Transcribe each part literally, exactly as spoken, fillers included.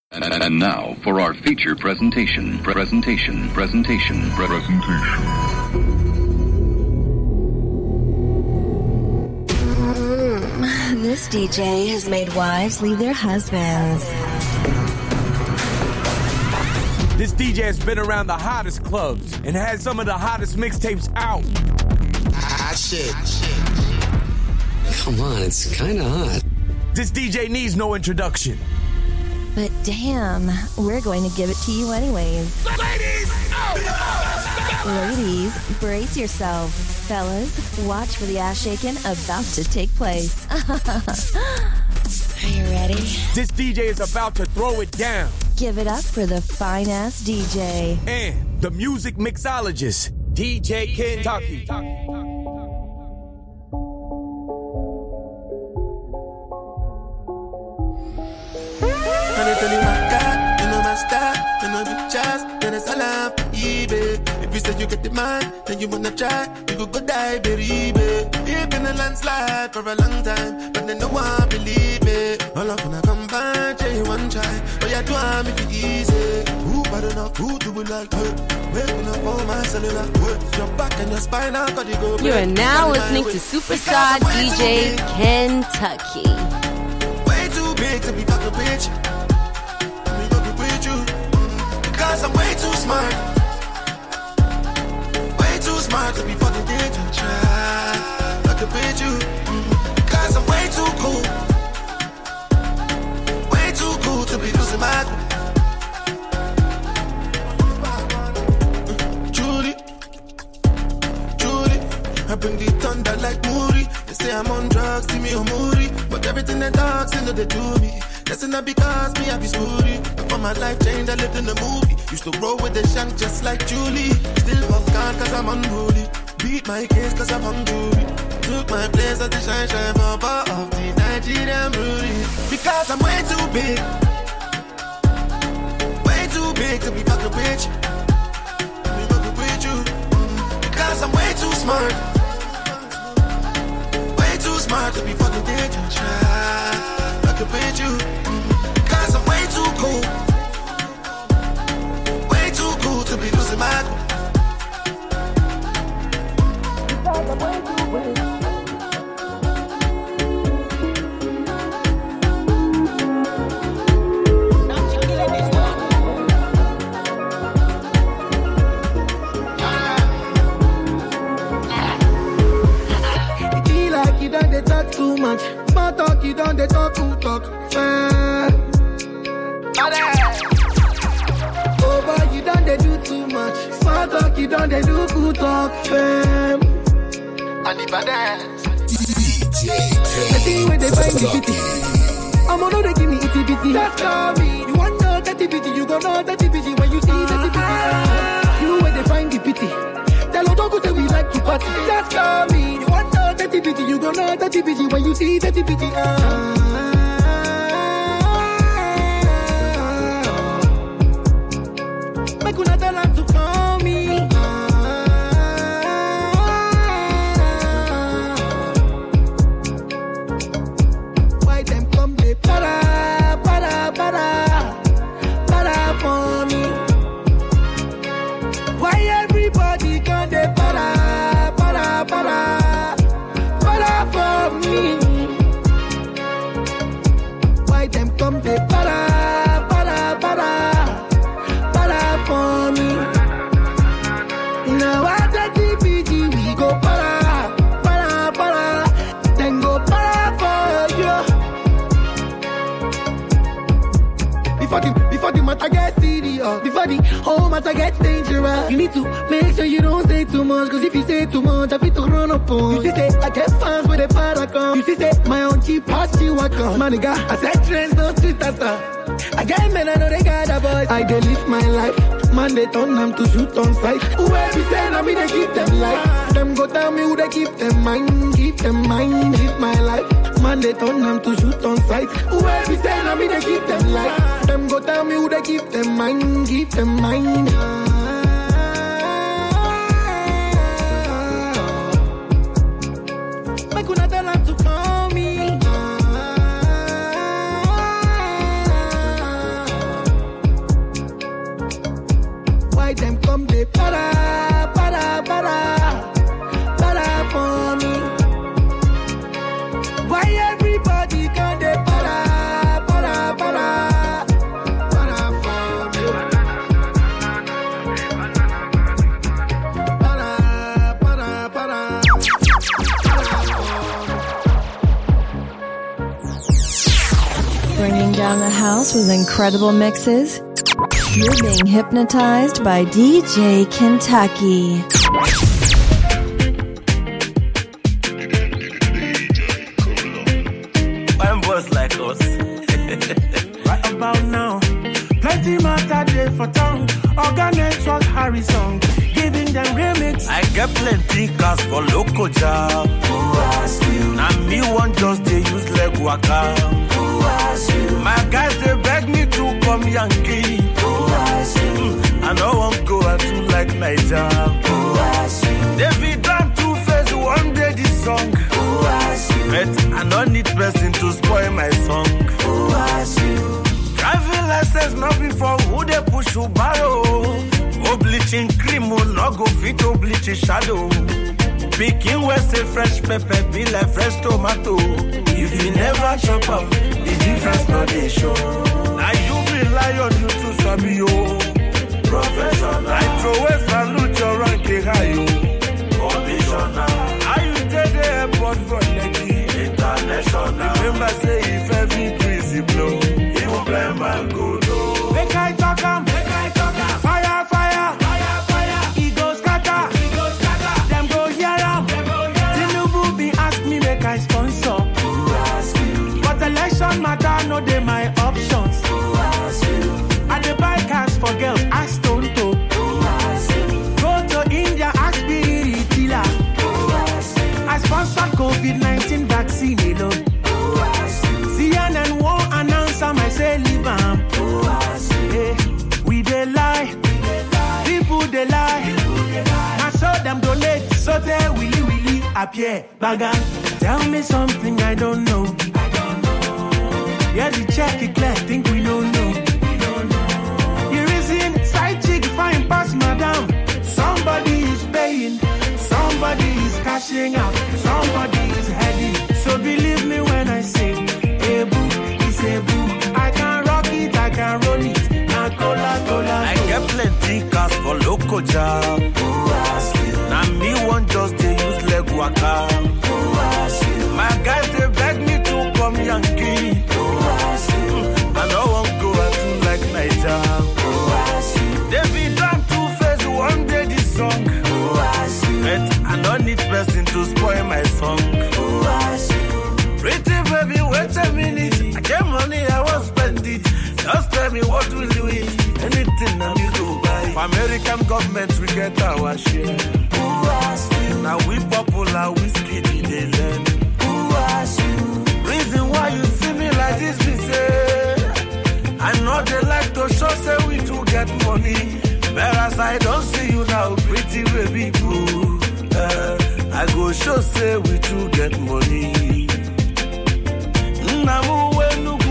And, and now for our feature presentation, presentation, presentation, presentation. Mm, this D J has made wives leave their husbands. This D J has been around the hottest clubs and had some of the hottest mixtapes out. Ah, shit. Come on, it's kind of hot. This D J needs no introduction. But damn, we're going to give it to you anyways. Ladies! Oh! Ladies, brace yourself. Fellas, watch for the ass shaking about to take place. Are you ready? This D J is about to throw it down. Give it up for the fine-ass D J. And the music mixologist, D J Kentucky. Tell you my God, you know my style, you know the chance, then it's all up, baby. If you say you get the man, then you wanna try, you could go die, baby. You've been a landslide for a long time, but then no one believe me. All of when I come back, tell you one try, but you do want me for easy. Who bad enough, who do we like, waking up on my cellular, your back and your spine, I got you go. You are now listening to Superstar D J Kentucky. Way too big to be fucking with you. Because I'm way too smart. Way too smart to be fucking thinking. Try fucking with you. Because I'm way too cool. Way too cool to be losing my cool. Judy, Judy, I bring the thunder like Moody. They say I'm on drugs, see me on Moody. But everything they talk, say no they do me. That's not because me I be smoothie. For my life change, I lived in the movie. Used to roll with the shank just like Julie. Still popcorn cause I'm unruly. Beat my case cause I'm hungry. Took my place at the shine shine papa of the Nigerian beauty. Because I'm way too big. Way too big to be fucking with you. Be fucking with you. Because I'm way too smart. Way too smart to be fucking thinking. Try fucking with you. Because I'm way too cool. Way too cool to be losing my cool. Because I'm way too cool. It be like you done they talk too much. Small talk, you done they talk too talk. Fair. Oh boy, you done they do too much. Small talk, you done they do good talk. Fam. I see where they find the pity. I'm gonna they give me itty bitty. Just call me. You want know that bitty, you gon' know that bitty when you see that bitty. You where they find the pity. Tell Odogu say we like to party. Just call me. You want know that bitty, you gon' know that bitty when you see that bitty. Ah. Make una tell her to call me. Why them come they para, para, para, para for me? Why everybody come they para, para, para, para for me? Why them come they para, para, para? For me. Now I take the P G, we go para, para, para, then go para for you. Before the, before the matter gets serious, before the whole matter gets dangerous, you need to make sure you don't say too much, cause if you say too much, I feel to run up on. You see say, I get fans with a paracon. You see say, my own cheap past you I come. My nigga, I said trends, no street stuff. I get men, I know they got a voice. I dey live my life. Man, they turn them to shoot on sight. Whoever be saying, I mean, they keep them life. Them go tell me who they keep them mind. Keep them mind, live my life. Man, they turn them to shoot on sight. Whoever be saying, I mean, they keep them life. Them go tell me who they keep them mind. Keep them mind. Make una tell them to call me. around the house with incredible mixes? You're being hypnotized by D J Kentucky. One boss like us. Right about now, plenty matter day for tongue. Organic truck Harrison, giving them remix. I get plenty cars for local job. Who asked you? Now me one just they use leg waka. Who asked you? My guys they beg me to come Yankee. Who asked you? Mm, I know I'm go and do like Niger. Who asked you? David done two face one day this song. Who asked you? But I don't need person to spoil my song. Who asked you? Driving license not before who they push who borrow. Oh bleaching cream will not go fit to bleaching shadow. Picking west a fresh pepper be like fresh tomato. If you never chop up, the difference not they show. Now you be lion you too sabi yo. Professional. I throw a salute your rank high yo. Commissioner. How you take the airport from Lekki? International. Remember say if every breeze blow, he will blame my good. Make I talk am, make I talk am. Fire, fire, fire, fire. He go scatter, he go scatter. Them go hear am, them go hear am. Tinubu be ask me make I sponsor. Who ask you? But election matter no dey my options. Who ask you? I dey buy cars for girls, ask Tonto. Who ask you? Go to India, ask Biri Tila. Who ask you? I sponsored COVID nineteen vaccine alone. Who ask you? C N N won't announce am, I say leave am. Hey, we dey lie, people dey lie. I saw them donate, so they willy willy appear. Bagan, tell me something I don't know. I don't know. Yeah, the check it clear, think we don't know. We don't know. You reason side chick fine pass madam. Somebody is paying, somebody is cashing out, somebody is heading. So believe me when I say, hey boo, it's a boo. I can rock it, I can roll it. Cola, cola, I get plenty cars for local job. Who asked you? Now me one just they use leg waka. Who asked you? My guys they beg me to come Yankee. Who asked you? Mm, I know I'm go and do like Niger. Who asked you? David done two face one day this song. Who asked you? But I don't need person to spoil my song. Who asked you? Pretty baby, wait a minute. I get money, I won't spend it. Just tell me what will you eat? Anything that you do buy. For American government, we get our share. Who asked you? Now we popular whiskey, they learn. Who asked you? Reason why you see me like this, we say. I know they like to show, say we do get money. Whereas I don't see you now, pretty baby boo. Uh, I go show, say we do get money. Namu wenugu.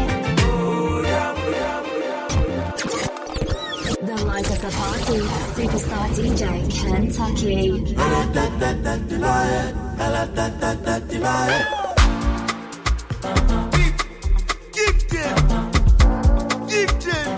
The light of the party, superstar D J Kentucky. Give them, give them.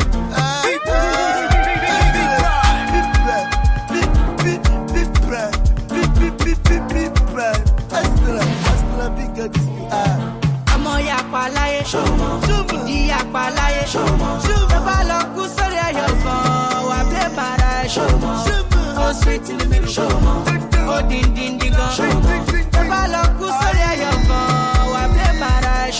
Ọmọ yapa láyé, ìdí yapa láyé, tó bá lọ kú sórí ẹyọ kan, wà pé bàrà ẹ̀. Ó sweet in the middle, ó díndín gan. Tó bá lọ kú sórí ẹyọ kan, wà pé bàrà ẹ̀.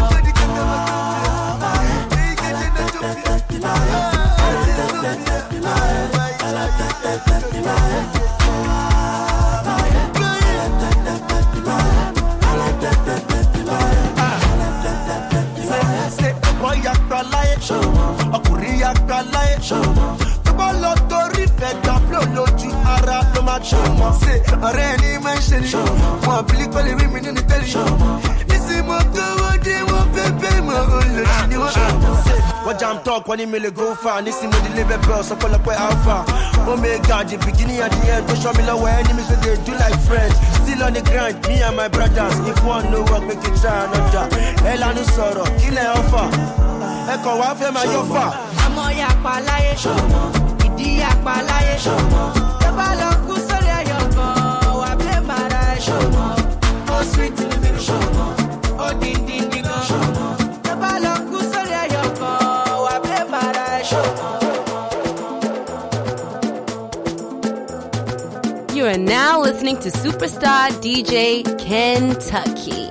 Ọkùnrin yàgbà láyé, tó bá lọ torí fẹ́ dàpọ̀ lójú ara ló máa tó mọ̀. Ṣé ọ̀rẹ́ ẹni máa ń ṣe ni? Wọ́n bí kò lè rí mi nínú tẹ́lẹ̀. Nísìnyí mo gbówó dé, wọ́n fẹ́ bẹ́ẹ̀ mọ̀ olùsí ni wọ́n. Wọ́n jam talk, wọ́n ní mi lè go far. Nísìnyí mo di label bell, sọpọlọpọ alpha. Omega, the beginning and the end. Tó ṣọ́ mi lọ́wọ́ enemies wey dey do like friends. Still on the grind, me and my brothers. If one no work, make it try another. Ẹ lanu sọ̀rọ̀, kílẹ̀ ọ̀fà. Ẹ̀kọ́ wa fẹ́ máa yọ fà. Ọmọ yapa láyé, ìdí yapa láyé, tó bá lọ kú sórí ẹyọ kan, wà pé bàrà ẹ̀. Ó sweet in the middle, ó díndín gan. Tó bá lọ kú sórí ẹyọ You are now listening to Superstar D J Kentucky.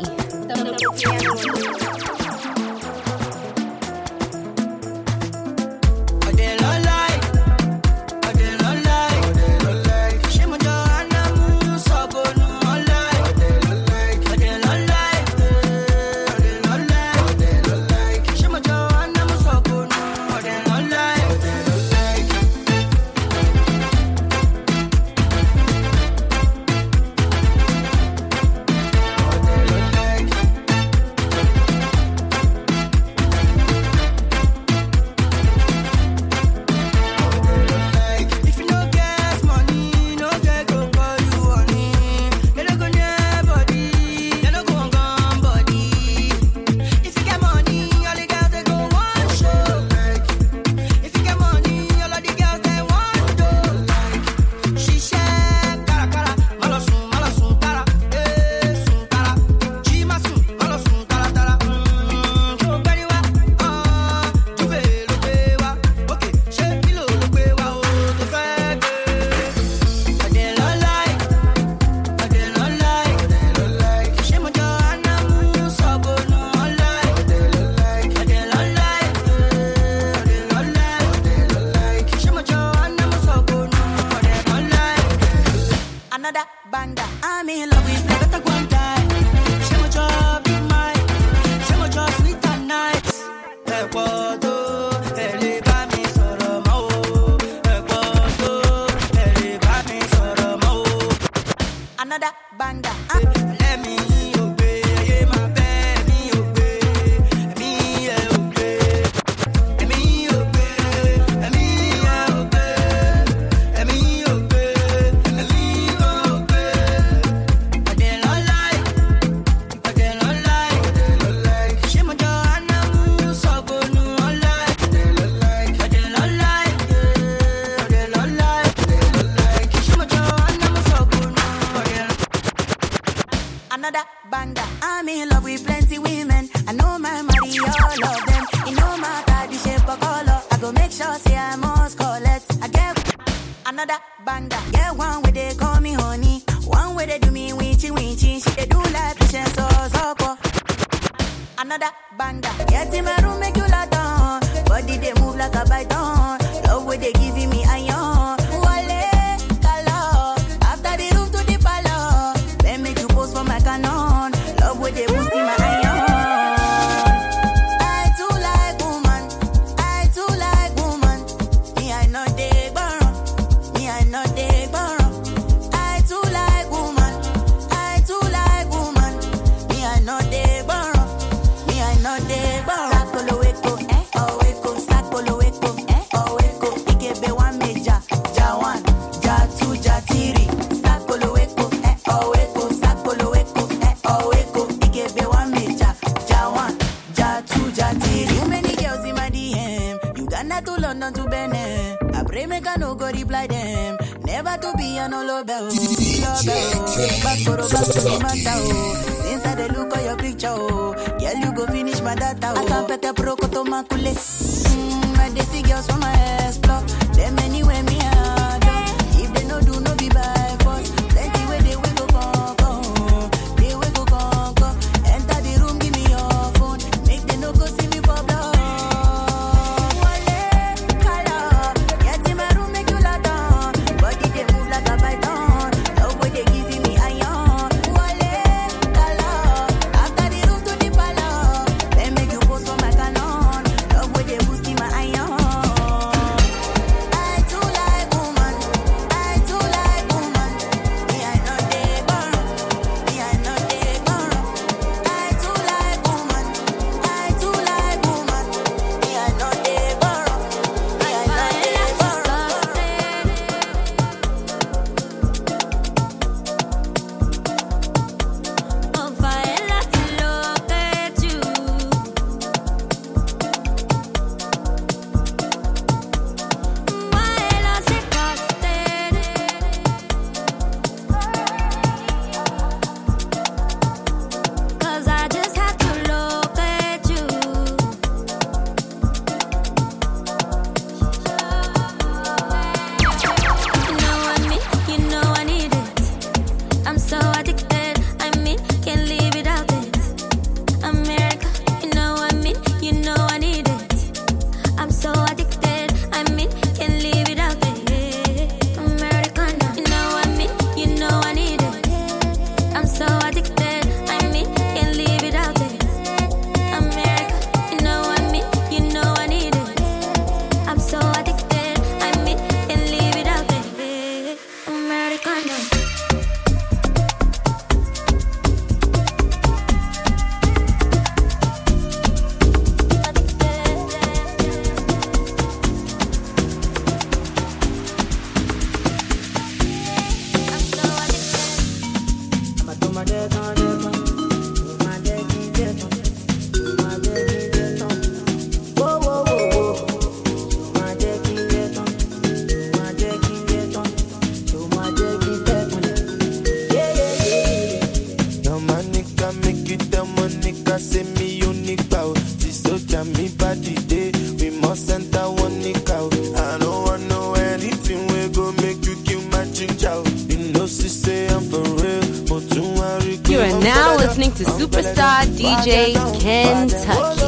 to Superstar D J Kentucky.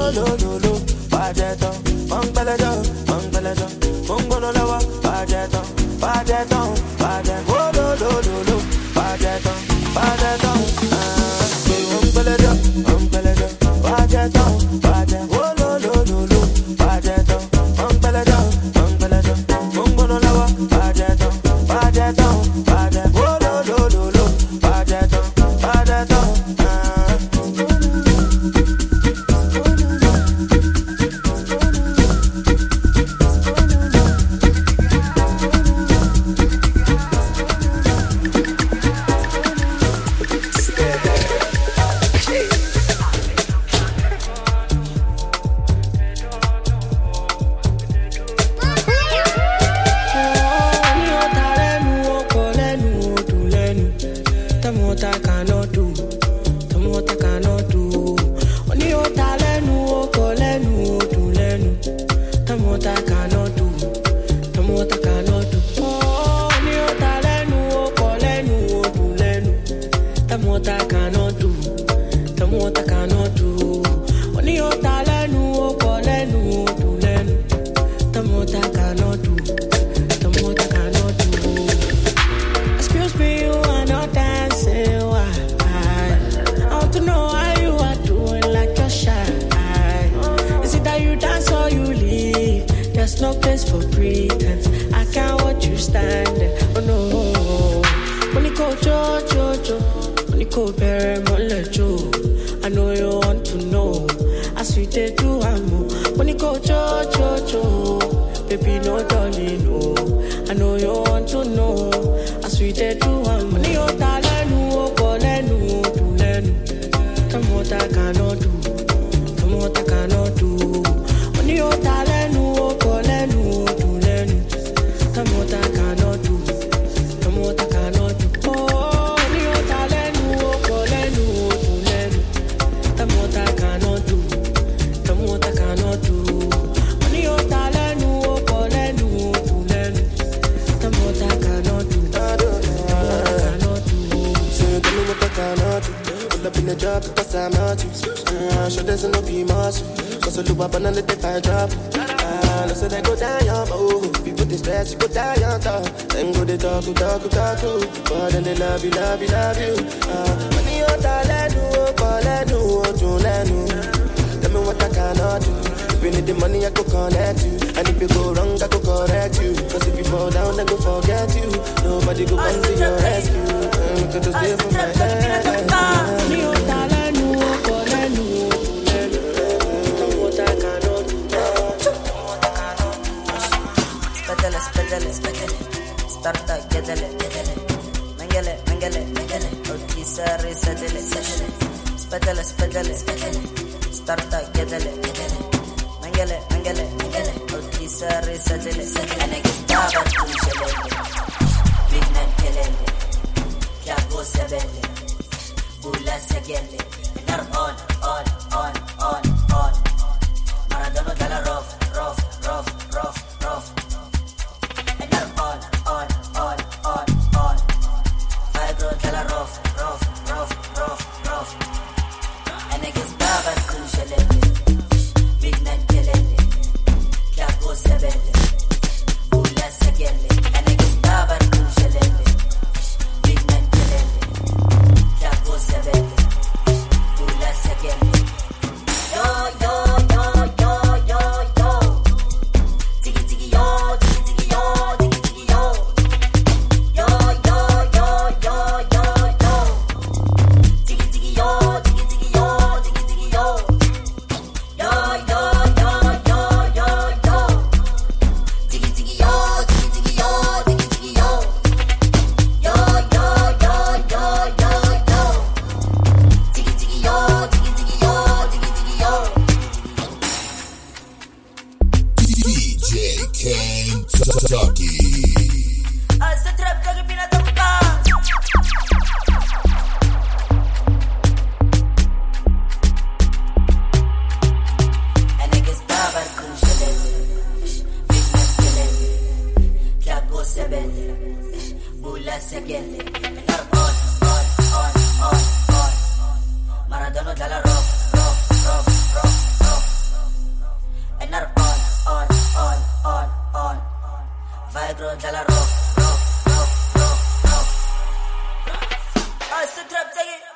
roll, tell her roll, roll, roll, roll, roll. Oh, sit up, take it.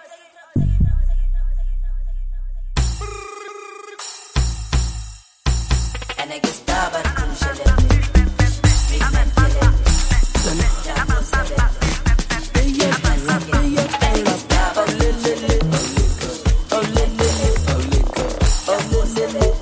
And I get started to shell it. Big man kill it. Jumbo sell it. I'm a sucker. And I get started to shell it. Oh, le, le, le. Jumbo sell it.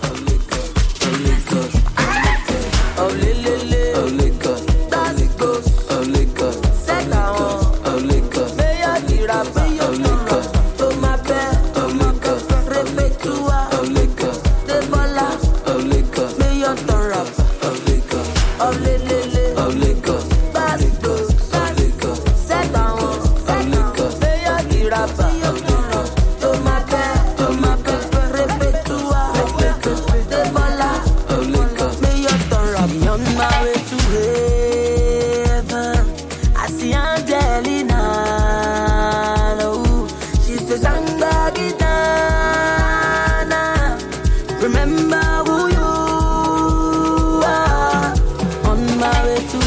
Oh, le, le, le. That's good. Set down. May I get up? May I get up? To my bed. Repeat to her. The bola. May you turn up. Oh, le, le, le. That's good. Set down. May I get up? To my bed. Repeat to her. The bola. May you turn up. On my way to heaven, I see Angelina. Oh, she says I'm back in Ghana. Remember who you are. On my way to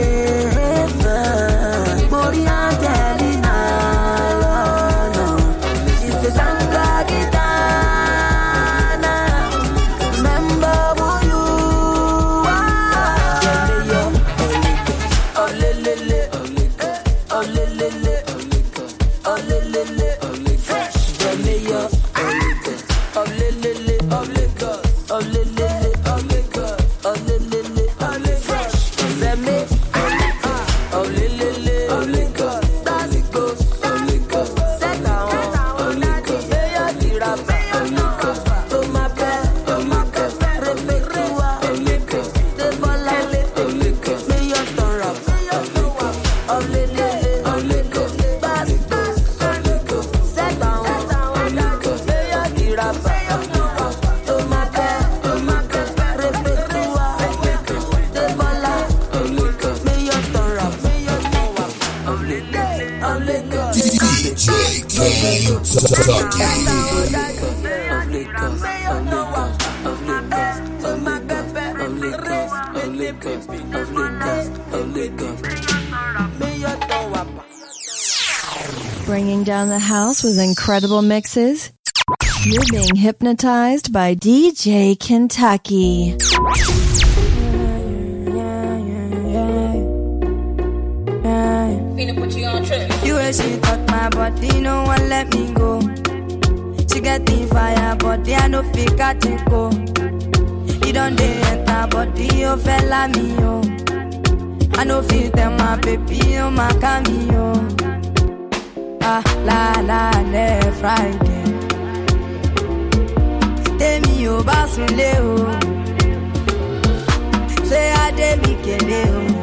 heaven, Body Angelina. No, she says I'm back in Ghana. Remember who you are. Oh, le, le, le. Oh, le, le, le. Oh, le, le, le. Fresh. Vermeil. Oh, le, le, le. Oh, le, oh, le, le, le. Oh, le, oh, le, le, le. Oh, le, fresh. Vermeil. Oh, le, le, le. Oh, le, that's good. Set down. May I get up? To my bed. Repeat to her. The bola. May you turn up. Oh, le, le, le. That's good. Set down. May I get up? To my bed. Repeat to her. The bola. May you turn up. Oh, le, le, oh, le, D J Bringing down the house with incredible mixes. You're being hypnotized by D J Kentucky. You and she touch my body, no one let me go. She get the fire, body I no fit catch it go. You don't dey enter body, you fella me yo. I no fit tell my baby, oh my cameo. Ah la la le Friday. Temi o basunle o. Say I dey be kele o.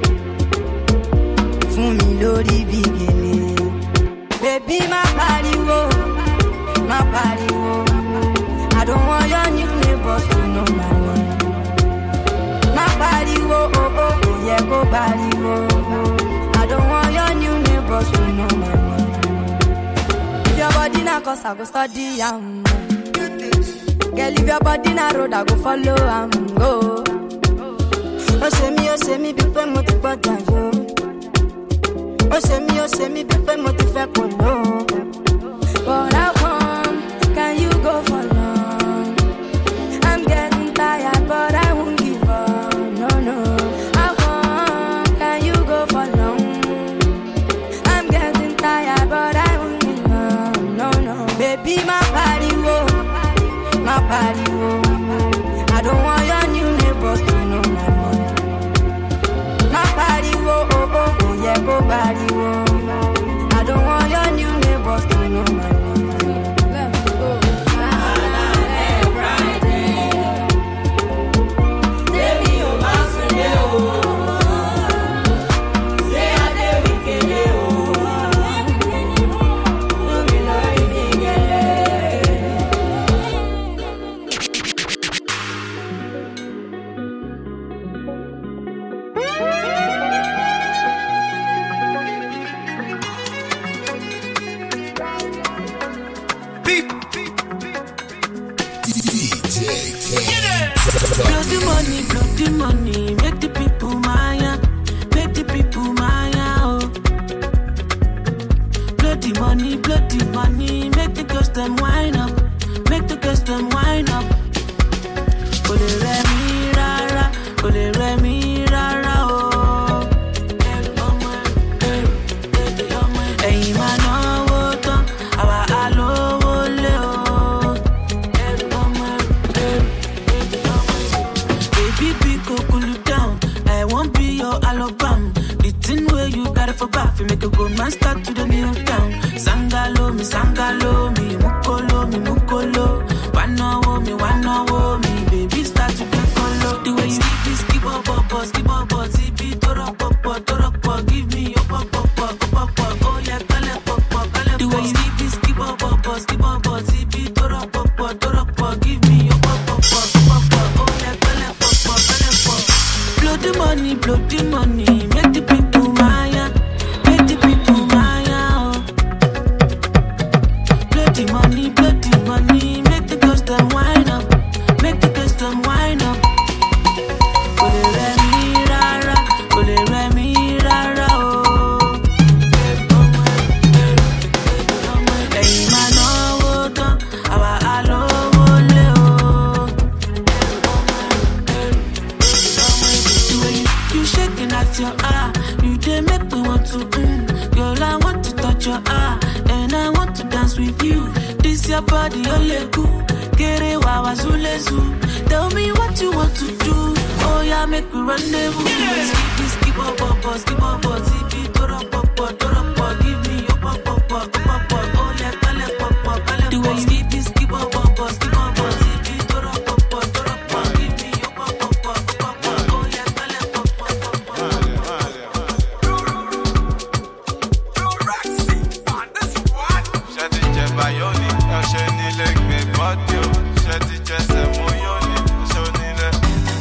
Fún mi lórí bí gèlè. Baby má pariwo, má pariwo. I don't want your new neighbors to know my name. Má pariwo, oh oh, kò yẹ kó pariwo. I don't want your new neighbors to know my name. If your body na cause I go study am. Girl, if your body na road I go follow am go. Oh say me, oh say me, bí pé mo ti gbọ́dọ̀ yo. Oh say me, oh say me, bí pé mo ti fẹ́ kò lọ. But how come can you go for long? I'm getting tired, but I won't give up. No, no. How come can you go for long? I'm getting tired, but I won't give up. No, no. Baby, my body, whoa. My body, whoa. I don't want your new neighbors to know my name. My body, whoa, oh, oh, oh, yeah, go body, whoa. I don't want your new neighbors to know my name. Blow the money, blow the money, make the people mine. man start to the kneel down. Sangalo me, sangalo me, mukolo me, mukolo. Wano wo me, wano wo me, baby start to get colo. The way you keep this, keep up, up, up, keep up, up, keep it, toro, pop, pop, toro, pop, give me your pop, pop, pop, pop, pop, oh yeah, kale, pop, pop, kale. The way you keep this, keep up, up, up, keep up, up, keep it, toro, pop, pop, toro, pop, give me your pop, pop, pop, pop, pop, oh yeah, kale, pop, pop, kale, pop. Blow the money, blow the money, make the people maya, make the people maya, oh. Blow the money, blow the money, make the girls them wind up, make the girls them wind up. Ole re mi rara, ole re mi rara, oh. Hey man, oh, don, awa alo ole, oh. The way you, you shaking at your ah, you dey make me want to, mm. Girl, I want to touch your ah, and I want to dance with you. This your body, ole good, kere wawa zule zu. Tell me what you want to do. Oh yeah, make we rendezvous. Skip this, skip up, up, up, skip up, up, skip it, toro, pop, pop, toro, pop, give me your pop, pop, pop, pop, pop. Oh yeah, kale, pop, pop, kale. The way you skip this, skip up, up, up, skip up, up, skip it, toro, pop, pop, toro, pop, give me your pop, pop, pop, pop, pop. Oh yeah, kale, pop, pop, pop, pop. Shadi Jebayoni, Osheni leg me body, Shadi Jesse Moyoni, Oshoni leg.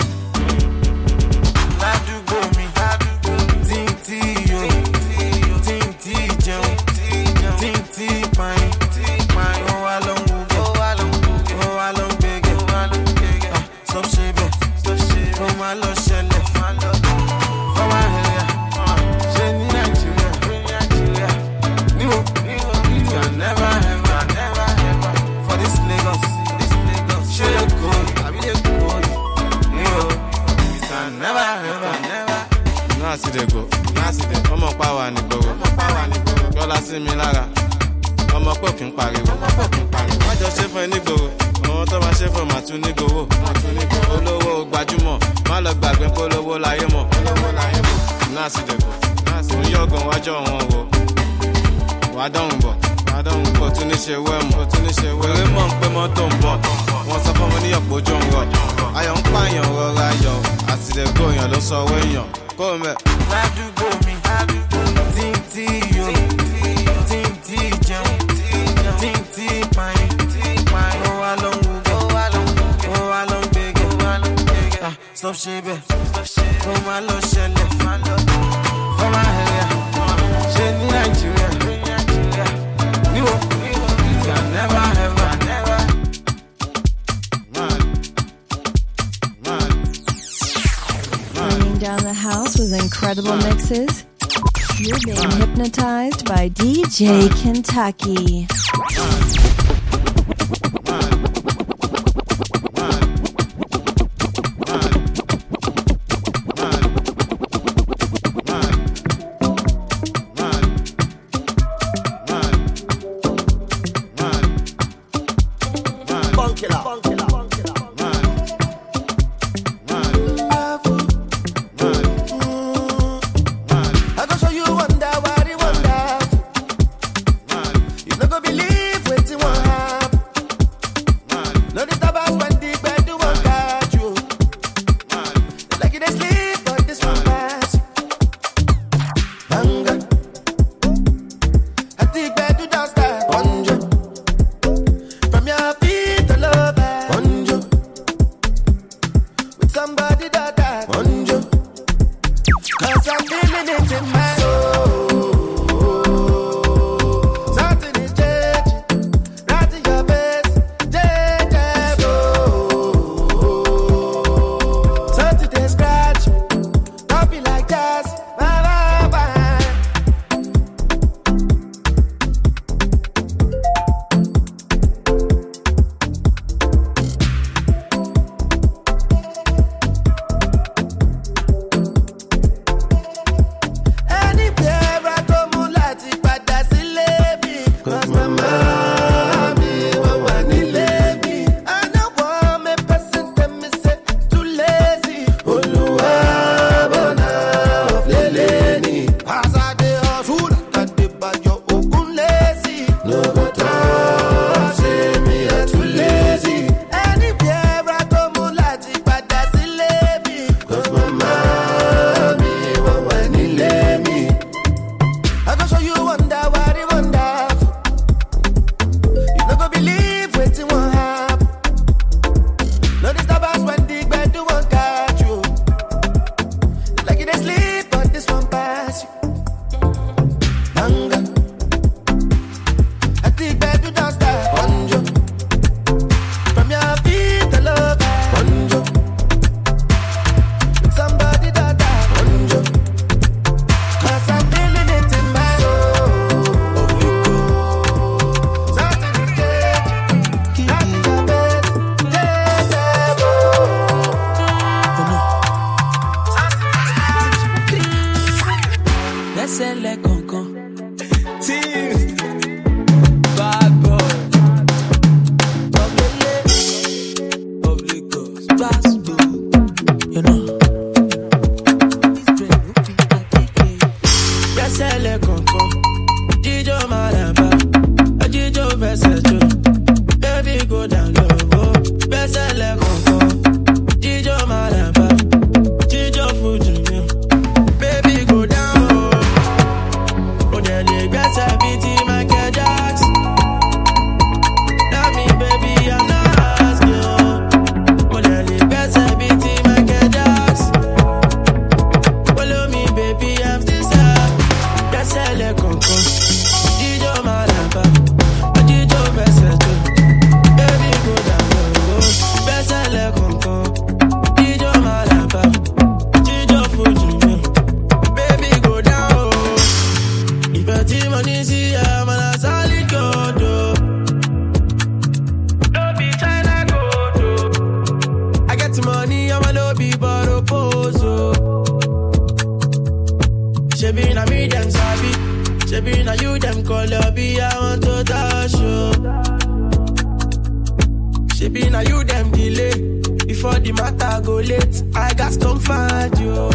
Ladu go me, Tinti yo, Tinti jo, Tinti pine, oh along go, oh along big, stop shaving, oh my lord shelle, for my hair, Jenny Nigeria, new, you can never ever, never ever, for this Lagos, this Lagos, show your code, I be the code, you, you can never ever, never. Now see they go, now see they. Ọmọ power ni gbogbo, ọmọ power ni gbogbo. Yọlá sí mi lára, ọmọ pọ̀ kí n pariwo, ọmọ pọ̀ kí n pariwo. Má jọ ṣe fún ẹ nígboro, àwọn tó máa ṣe fún ẹ máa tún nígboro, máa tún nígboro. Olówó gbajúmọ̀, má lọ gbàgbé pé olówó láyé mọ̀, olówó láyé mọ̀. Now see they go, now see they go. Yọ̀gàn wájọ́ wọn wò, wà á dọ̀hùn bọ̀, wà á dọ̀hùn bọ̀. Tún ní ṣe wẹ́mọ̀, tún ní ṣe wẹ́rẹ́ mọ̀ ń pé mọ́tò ń bọ̀. Wọ́n sọ fún mi ní ọ̀pọ̀ ojú ń rọ̀. Ayọ̀ ń pààyàn rọra yọ̀, àtìlẹ́gbò èèyàn ló sọ owó èèyàn. Kó o mẹ́. Ladu go me, Tinti yo, Tinti jo, Tinti pine, oh along go, oh along big, ah stop shaving, oh my lord shelle, for my hair, Jenny Nigeria, new, you can never ever, never. Bringing down the house with incredible mixes. You're being hypnotized by D J Kentucky. I go show you wonder what it wonderful. You no go believe what you want happen. No disturbance when the bed do won't catch you. Like you dey sleep, but this one pass. Banga. I think bed do just start. Bonjo. From your feet all over. Bonjo. With somebody that that. Bonjo. Cause I'm feeling it in my soul. Something is changing, right in your face, change. Oh, something they scratch me, call your B, I want to dash you. She be now you them delay. Before the matter go late, I got to find you.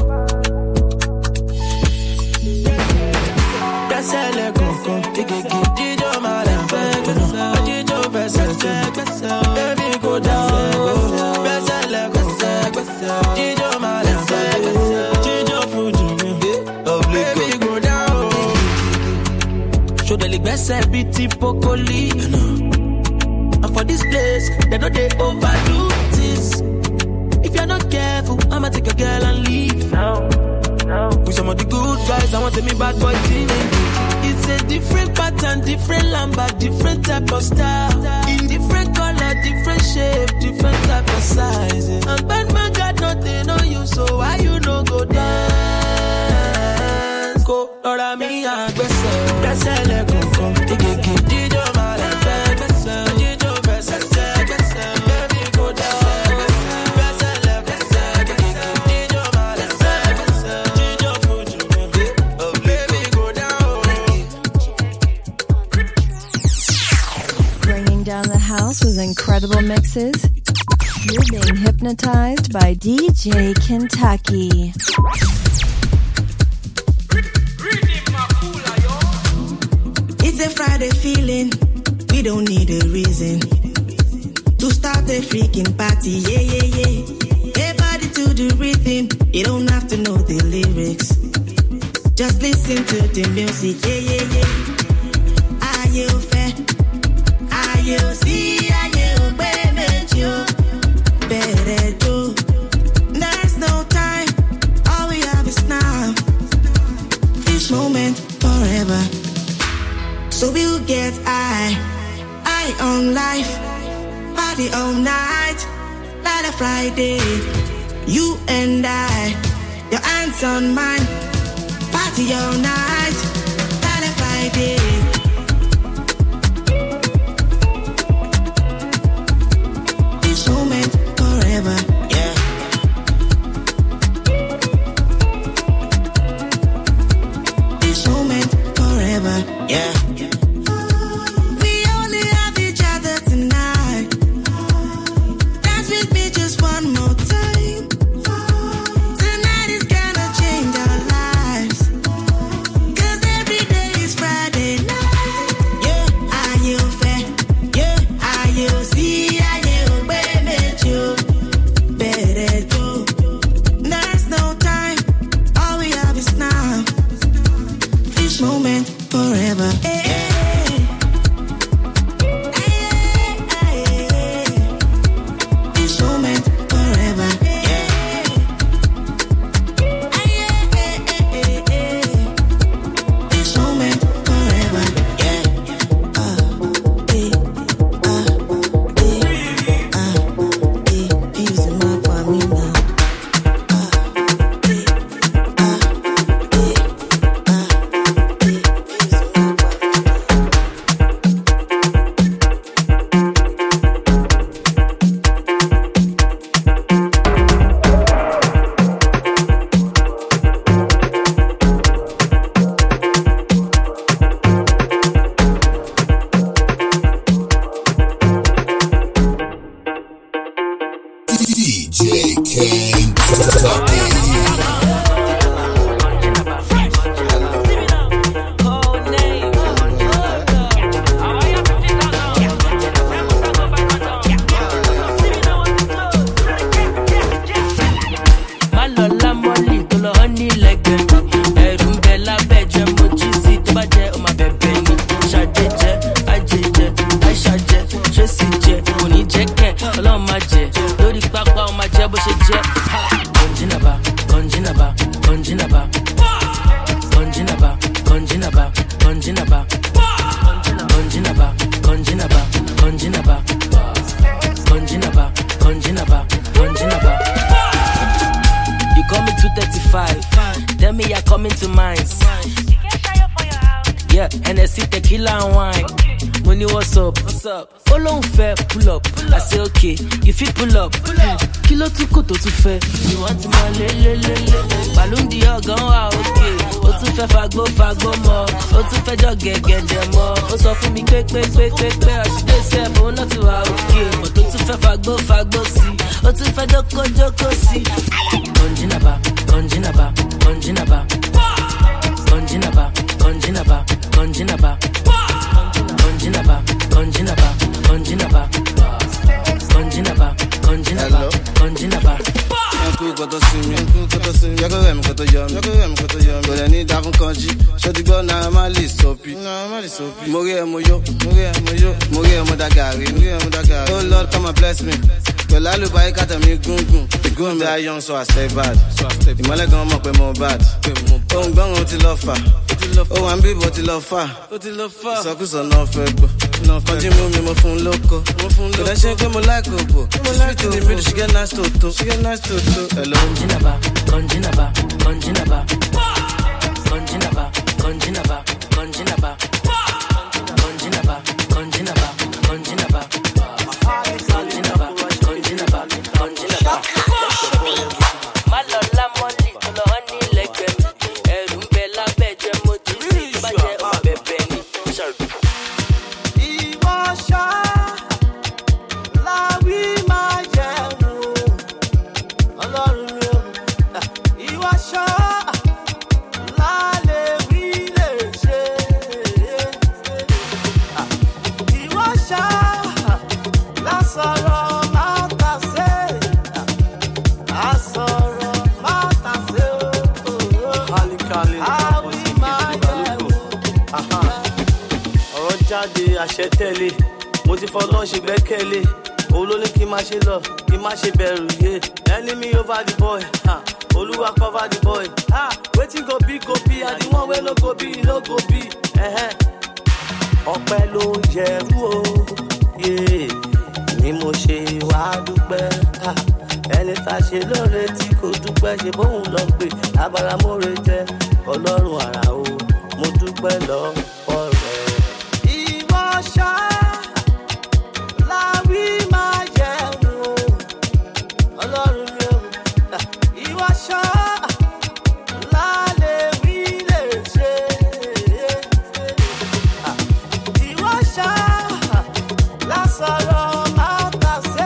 That's a le coco. Dijo mala fe, dijo besa, baby go down. Besa le coco. Dijo mala fe, dijo fuji, baby go down. Show the leg besa biti pokoli. And for this place, they know they overdo this. If you're not careful, I'ma take a girl and leave. No, no. With some of the good guys, I want to me bad boy team. It's a different pattern, different lamba, different type of style. In different color, different shape, different type of size. And bad man got nothing on you, so why you no go dance? Go, Lord, me, I guess. That's a le go, go, dijo mala fe. Down the house with incredible mixes. You're being hypnotized by D J Kentucky. It's a Friday feeling. We don't need a reason to start a freaking party. Yeah, yeah, yeah. Everybody to the rhythm. You don't have to know the lyrics. Just listen to the music. Yeah, yeah, yeah. Are you fair? You see, I you baby, you better do. There's no time, all we have is now. This moment forever. So we'll get high, high on life, party all night, like a Friday. You and I, your hands on mine, party all night, like a Friday. Moment forever, yeah. This moment forever, yeah. We only have each other tonight. Dance with me just one more time. Tonight is gonna change our lives. 'Cause every day is Friday night. Yeah, are you fair? Yeah, are you see? Moment forever. Hey, hey, hey, hey, hey. This moment forever. Yeah. Hey, hey, hey, hey. This moment forever. Yeah. Uh, hey, uh, hey, uh, hey. Using my for me now. Yeah, and I see tequila and wine. Money, what's up? What's up? Follow fair, pull up. I say okay, you fit pull up. Kilo to koto to fair. You want my le le le le. Balloon the organ, okay. O to fẹ́ fagbó fagbó mọ́ ó tún fẹ́ jọ gẹ̀gẹ̀dẹ̀ mọ́ ó sọ fún mi pé pé pé pé pé àṣìṣe sẹ́ẹ̀bù ó náà ti wà òkè ó tó tún fẹ́ fagbó fagbó sí ó tún fẹ́ jókòó jókòó sí. Konjinaba, konjinaba, konjinaba, konjinaba, konjinaba, konjinaba, konjinaba, konjinaba, konjinaba, konjinaba, konjinaba, konjinaba. Yanku koto simi, yanku koto simi. Yako rem koto yomi, yako rem koto yomi. Bọ̀dẹ̀ ní ìdá fún kanji, ṣé ti gbọ́ náà má lè sọ̀pì. Náà má lè sọ̀pì. Mo rí ẹ mo yó, mo rí ẹ mo yó, mo rí ẹ mo da gàrí, mo rí ẹ mo da gàrí. Oh Lord come and bless me. Pẹ̀lú àlùbáyé kàtà mi gúngùn. Ìgún mi ayọ̀ so I stay bad. Ìmọ̀lẹ́ gan mọ̀ pé mo bad. Ohun gbọ́n ó ti lọ fà. Ohun à ń bíbọ̀ ti lọ fà. Ìsọkúsọ náà fẹ́ gbọ́. Kọjí mú mi mo fún lóko. Kò dẹ́ ṣe pé mo láì kòkò. Sweet in the middle, she get nice toto. She get nice toto. Hello. Konjinaba, konjinaba, konjinaba, konjinaba, konjinaba, konjinaba, konjinaba, konjinaba, konjinaba, konjinaba, konjinaba, konjinaba. Malola money, kolo honey leke mi. Ẹ̀rù ń bẹ lábẹ́ jẹ́ mo ti sí ìbàjẹ́ ọmọ bẹ̀bẹ̀ ni. Ìwọ ṣá láwí máa jẹun. Ọlọ́run mi ò. Ìwọ ṣá lálẹ́ wí lè ṣe. Ìwọ ṣá lásọ̀rọ̀ máa tàsé. Àsọ̀rọ̀ máa tàsé o. Àwí máa jẹun. Ọ̀rọ̀ jáde àṣẹ tẹ̀lé mo ti fọlọ́ ṣe gbẹ́kẹ̀lé òun ló ní kí n má ṣe lọ kí n má ṣe bẹ̀rù yé enemy over the boy ha olúwa cover the boy ha wetin go be go be and the one wey no go be no go be ọpẹ́ ló yẹrù o ni mo ṣe wá dúpẹ́ ẹni tá a ṣe lóore tí kò dúpẹ́ ṣe bóun lọ pé agbára mórè jẹ́ ọlọ́run àrà o mo dúpẹ́ lọ́wọ́ rẹ̀. Ìwọ ṣá láwí máa jẹun o. Ọlọ́run mi ò. Ìwọ ṣá lálẹ́ wí lè ṣe. Ìwọ ṣá lásọ̀rọ̀ máa tàsé.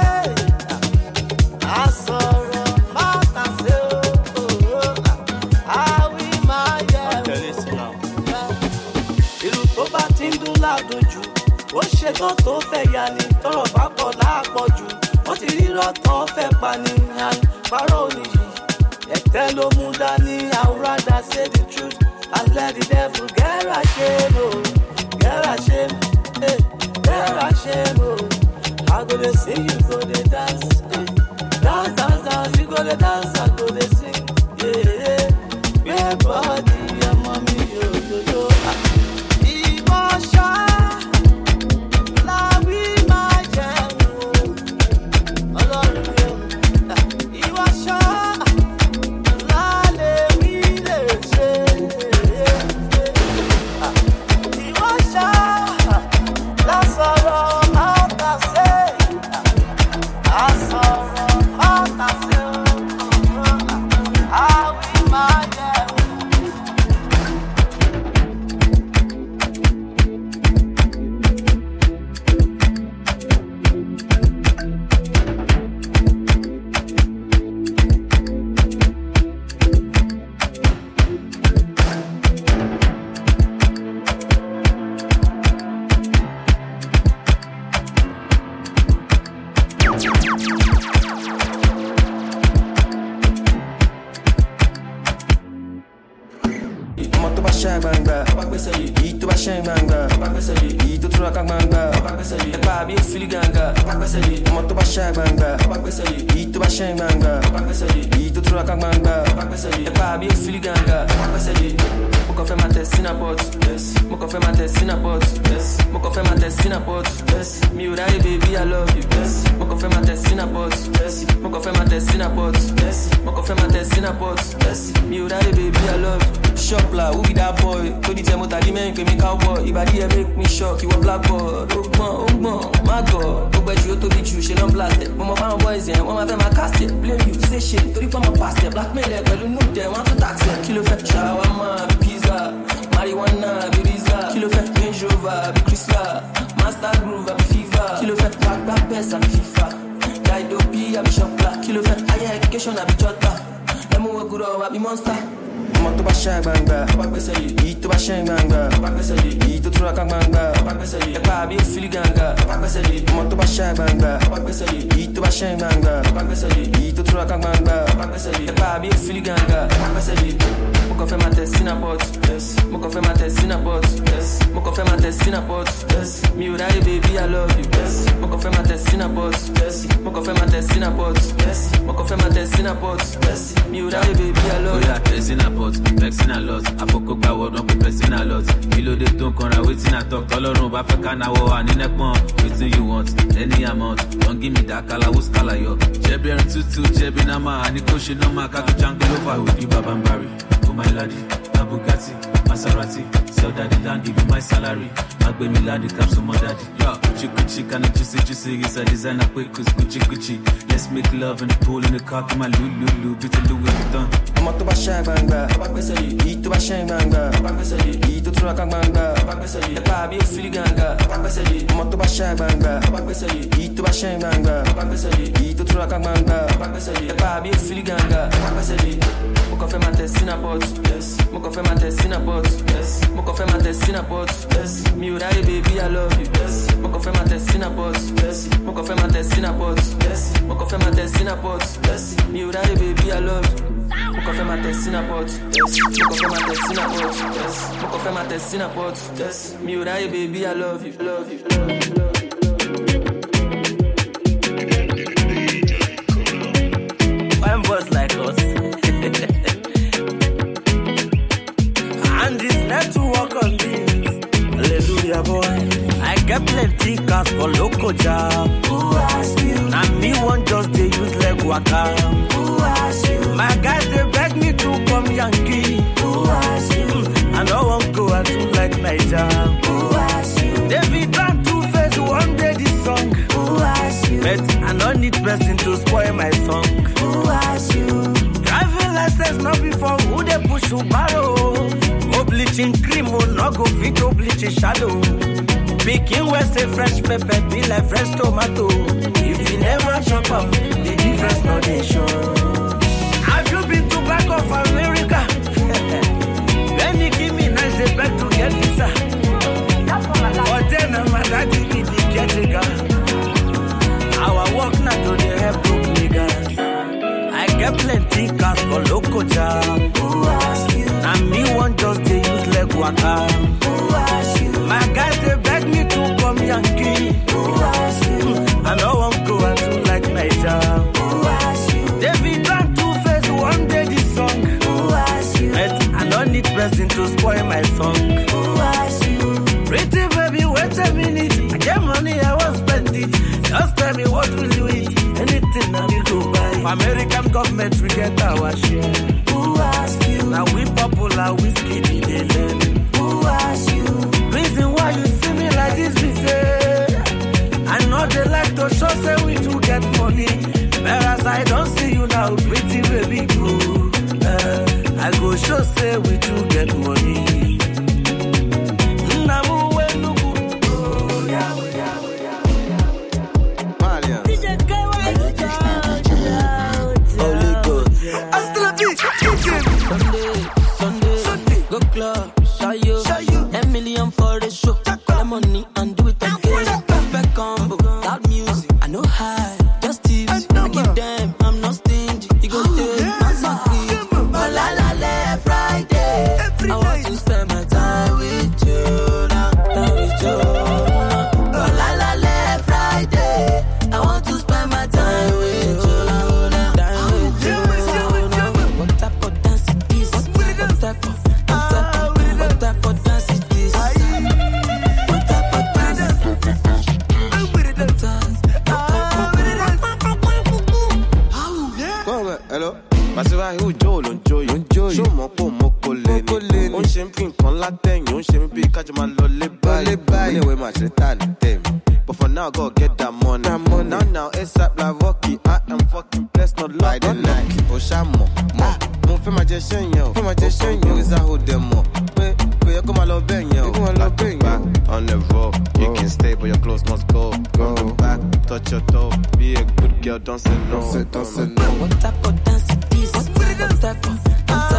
Àsọ̀rọ̀ máa tàsé o. Àwí máa jẹun. Ìlú tó bá ti ń dún ládùjù ó ṣetán tó fẹ́ ya ni tọrọ bá pọ̀ láàpọ̀jù ó ti rírọ̀ tán fẹ́ pa ni àpárọ̀ òníyì ẹ̀tẹ́ ló mú dání I would rather say the truth and let the devil get ashamed o get ashamed eh get ashamed o I go dey sing you go dey dance eh dance dance dance you go dey dance I go dey sing yeah yeah body ọmọ mi yo yo yo. Ìwọ ṣá láwí máa jẹun ọlọ́run mi ò. Ìwọ ṣá lálẹ́ wí lè ṣe. Ìwọ ṣá lásọ̀rọ̀ máa tàsé. Àsọ̀rọ̀ máa tàsé o. Àwí máa jẹun. Ọmọ tó bá ṣe gbangba, èyí tó bá ṣe gbangba, èyí tó túra ká gbangba, ẹ̀pá àbí òfìlì gàngà. Ọmọ tó bá ṣe gbangba, èyí tó bá ṣe gbangba, èyí tó túra ká gbangba, ẹ̀pá àbí òfìlì gàngà. Mo kàn fẹ́ máa tẹ̀ sínú port, mo kàn fẹ́ máa tẹ̀ sínú port, mo kàn fẹ́ máa tẹ̀ sínú port. Mi ò ráyè baby I love you, mo kàn fẹ́ máa tẹ̀ sínú port, mo kàn fẹ́ máa tẹ̀ sínú port, mo kàn fẹ́ máa tẹ̀ sínú port. Mi ò ráyè baby I love you. Shop la, who be that boy? To the time I man, pay me cowboy. Ibadi make me shock, you a blackboard. Ogbon, ogbon, my God. Ogbe ju to be true, she don't blast it. Mama found boys in, one of them I cast it. Blame you, say shit. To the from my past it. Blackmail it, well you know them, want to tax it. Kilo fat, shawarma, pizza. the monster. Ọmọ tó bá ṣá gbangba, èyí tó bá ṣẹ́ gbangba, èyí tó túra ká gbangba, ẹ̀pá àbí òfìlì gàngà. Ọmọ tó bá ṣá gbangba, èyí tó bá ṣẹ́ gbangba, èyí tó túra ká gbangba, ẹ̀pá àbí òfìlì gàngà. Mo kàn fẹ́ máa tẹ̀ sínú pot, mo kàn fẹ́ máa tẹ̀ sínú pot, mo kàn fẹ́ máa tẹ̀ sínú pot. Mi ò ráyè baby I love you, mo kàn fẹ́ máa tẹ̀ sínú pot, mo kàn fẹ́ máa tẹ̀ sínú pot, mo kàn fẹ́ máa tẹ̀ sínú pot. Mi ò ráyè baby I love you. Oya tẹ̀sínà pot, vexing a lot, àfọkọ́ gbà wọ́dọ̀ pé pressing a lot. Kí ló dé tó ń kanra wetin I talk? Tọ́lọ́run bá fẹ́ ká náwó wà ní nẹ́pọ̀n. Wetin you want, any amount, don't give me that kala wo skala yọ. Jẹ́bi ẹrin tútù, jẹ́bi náà máa, àní kó ṣe náà máa ká tó jangle over with you baba mbari. Oh my laddie, na Bugatti, Maserati, sell daddy land, give you my salary. Magbe mi laddie, cap some more daddy. Yo, Gucci Gucci, can I juicy juicy? It's a designer quick, cause Gucci Gucci. Let's make love in the pool, in the car, come on, Lulu, Lulu, bit of Louis Vuitton. Ọmọ tó bá ṣá gbangba, èyí tó bá ṣẹ́ gbangba, èyí tó túra ká gbangba, ẹ̀pá àbí òfìlì gàngà. Ọmọ tó bá ṣá gbangba, èyí tó bá ṣẹ́ gbangba, èyí tó túra ká gbangba, ẹ̀pá àbí òfìlì gàngà. Mo kàn fẹ́ máa tẹ̀ sínú pot, mo kàn fẹ́ máa tẹ̀ sínú pot, mo kàn fẹ́ máa tẹ̀ sínú pot. Mi ò ráyè baby I love you, mo kàn fẹ́ máa tẹ̀ sínú pot, mo kàn fẹ́ máa tẹ̀ sínú pot, mo kàn fẹ́ máa tẹ̀ sínú pot. Mi ò ráyè baby I love you. Mo kàn fẹ́ máa tẹ̀ sínú pot, mo kàn fẹ́ máa tẹ̀ sínú pot, mo kàn fẹ́ máa tẹ̀ sínú pot. Mi ò ráyè baby I love you, love you, love you, love you. Fine boys like us. And this net to work on this. Hallelujah, boy. I get plenty cars for local job. Who asked you? Now me one just they use leg waka. Who asked you? My guys they beg me to come Yankee. Who asked you? Mm, I don't want go out to like Niger. Who asked you? David Brown two face one day this song. Who asked you? But I don't need person to spoil my song. Who asked you? Driving license not before who they push you barrow. Oh bleaching cream oh no go fit to bleaching shadow. Picking where say fresh pepper be like fresh tomato. If you never chop up, the difference no they show. Have you been to back of America? When you give me nice they beg to get visa. For then I'm a daddy need the caretaker. Our work not to the help broke niggas. I get plenty cars for local job. Who asked you? Now me one just they use leg waka. Who asked you? My guys they beg me to come Yankee. Who asked you? Mm, I know I'm going to like Niger. Who asked you? David Brown two face one day this song. Who asked you? But I don't need person to spoil my song. Who asked you? Pretty baby, wait a minute. I get money, I won't spend it. Just tell me what will you eat? Anything I will go buy. American government we get our share. Who asked you? Now we popular whiskey in the land. Who asked you? Reason why you see me like this be say I know they like to show say we do get money. Whereas I don't see you now, pretty baby blue. Uh, I go show say we do get money. Namu we nugu. Oh yeah, yeah, yeah. Malia. D J K Y. Holy God. Hasta la vista. Sunday, Sunday, Sunday, go club, shayo, shayo, ten million for the show. Call money and do it again. Perfect combo, loud music, I know high, just tips. I give them, I'm not stingy. You go take, I'm so free. Oh la la la, Friday, I want to spend my time with you now, time with you now. Oh la la la, Friday, I want to spend my time with you now, time with you now. What type of dance is this? What type of, what type of, what type of dance is this? What type of dance? Hello. Bàṣẹ́wá ìhù jó ló ń jó yìí. Ṣó mọ̀ pò mọ́ kò lè ní. Ó ń ṣe ń fi nǹkan látẹ̀yìn. Ó ń ṣe mí bí kájọ máa lọ lé báyìí. Ó lè wé màá ṣe tá ní tèmi. But for now, go get that money. That money. Now, now, ASAP like Rocky. I am fucking blessed, not by the night. Oh, Shamo, mo, mo fẹ́ máa jẹ ṣẹ́yìn o. Fẹ́ máa jẹ ṣẹ́yìn o. Mo ìzá hold them up. Pé pé yẹ kó máa lọ bẹ́yìn o. Kó máa lọ bẹ́yìn o. On the road, you can stay, but your clothes must go. Go back, touch your toe. Be a good girl, don't say no. Don't say, don't say no. What type of dance is this? What type of, what type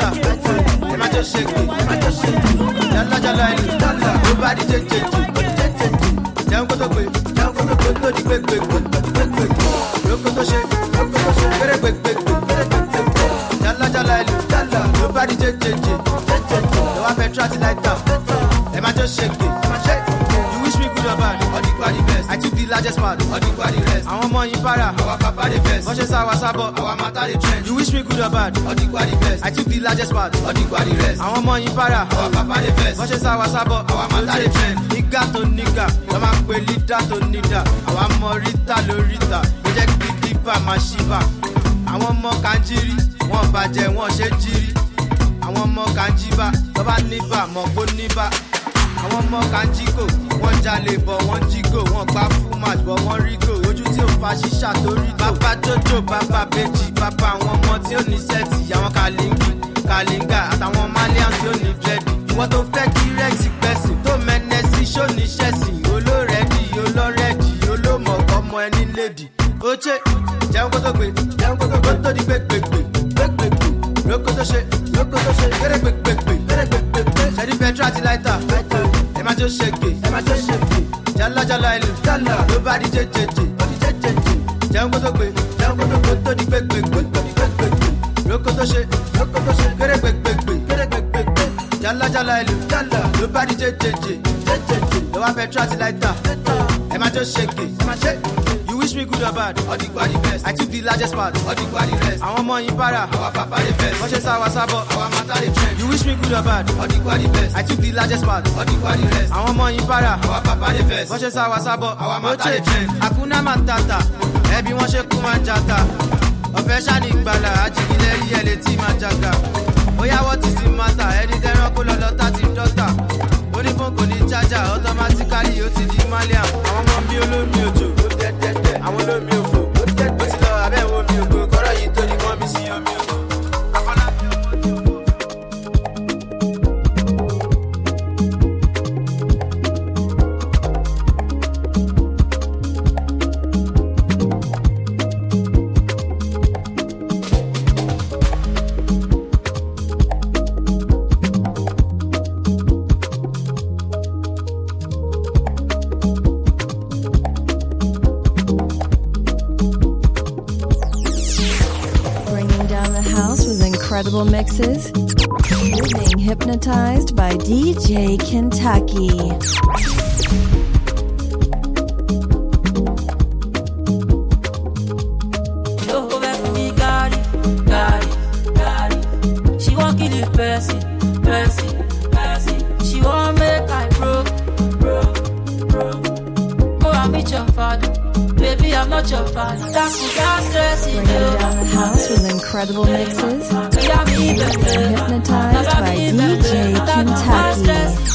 lighter. Ẹ má just shake it, ẹ má just shake it. Jala jala ìlú, jala. Nobody change change change. Jẹun kó tó gbé, jẹun kó tó gbé tó di gbé gbé gbé gbé gbé. Lóko tó ṣe, lóko tó ṣe, gbére gbé gbé gbé gbére gbé gbé gbé. Jala jala ìlú, jala. Nobody change change change. Lọ́wọ́ fẹ́ trati lighter. Ẹ má just shake it, ẹ má shake it. You wish me good or bad, or the body best. I took the largest part, or the body rest. Àwọn ọmọ yìí para, our papa dey vex. Bọ́ṣẹ́ sáwà sábọ̀, our matter dey trend. You wish me good or bad, or the body best. I took the largest part, or the body rest. Àwọn ọmọ yìí para, our papa dey vex. Bọ́ṣẹ́ sáwà sábọ̀, our matter dey trend. Nígà tó nígà, lọ́ máa ń pe lídà tó nídà. Àwa mọ ríta lóríta, ó jẹ́ kí dípà máa ṣíbà. Àwọn ọmọ kan jírí, wọ́n bàjẹ́ wọ́n ṣe jírí. Àwọn ọmọ kan jíbà, tọ́ bá níbà mọ̀ kó níbà. Àwọn ọmọ kan jígò, wọ́n jalè bọ̀ wọ́n jígò, wọ́n gbá full match bọ̀ wọ́n rígò. Ojú tí ò fa ṣíṣà tó rí gò. Bàbá Jojo, bàbá Bèjì, bàbá àwọn ọmọ tí ó ní sẹ́ẹ̀tì. Àwọn Kàlíngì, Kàlíngà àtàwọn Malian tí ó ní dírẹ́dì. Ìwọ́n tó fẹ́ kí rẹ́ẹ̀tì pẹ̀sìn tó mẹ́nẹ́ sí ṣóní ṣẹ̀sìn. Olórẹ́dì, olórẹ́dì, olómọ̀ọ́mọ ẹni lédì. Ó ṣe jẹun kó tó gbé, jẹun kó tó gbé tó di gbégbégbé, gbégbégbé. Lóko tó ṣe, lóko tó ṣe, gbére gbégbégbé, gbére gbégbégbé. Ṣẹ́ni pẹ̀tró àti láìtà. Ẹ má jọ ṣèké, ẹ má jọ ṣèké. Jala jala ìlú, jala. Ló bá di jẹjẹjẹ, ó di jẹjẹjẹ. Jẹun kó tó gbé, jẹun kó tó gbé tó di gbégbégbé, tó di gbégbégbé. Lóko tó ṣe, lóko tó ṣe, gbére gbégbégbé, gbére gbégbégbé. Jala jala ìlú, jala. Ló bá di jẹjẹjẹ, jẹjẹjẹ. Ló wá pẹ̀tró àti láìtà. Ẹ má jọ ṣèké, ẹ má ṣe. You wish me good or bad, or the body best. I took the largest part, or the body rest. Àwọn ọmọ yìí para, our papa dey vex. Bọ́ṣẹ́ sáwà sábọ̀, our matter dey trend. You wish me good or bad, or the body best. I took the largest part, or the body rest. Àwọn ọmọ yìí para, our papa dey vex. Bọ́ṣẹ́ sáwà sábọ̀, our matter dey trend. Hakuna Matata, ẹbí wọn ṣe kú máa jata. Ọ̀fẹ́ ṣáni ìgbàlà, ajínigbẹ́ rí ẹ̀ létí máa jaga. Bóyá wọ́n ti sì mata, ẹni tẹ́rán kó lọ lọ́tà ti dọ́tà. Onífọ̀n kò ní chájà, automatically ó ti di Malian. Àwọn ọmọ mi olómi òjò, ó dẹ́dẹ́dẹ́. Àwọn olómi òfò, ó dẹ́dẹ́. Ó ti lọ abẹ́ wo mi ògo, kọ́rọ̀ yìí tó ní wọ́n mi sí omi ògo. Incredible mixes. You're being hypnotized by D J Kentucky. She won't kill it, Percy, Percy, Percy. She won't make I broke, broke, broke. Go and meet your father. Baby, I'm not your father. That's who got stressing. Bringing down the house with incredible mixes. You're being hypnotized by D J Kentucky.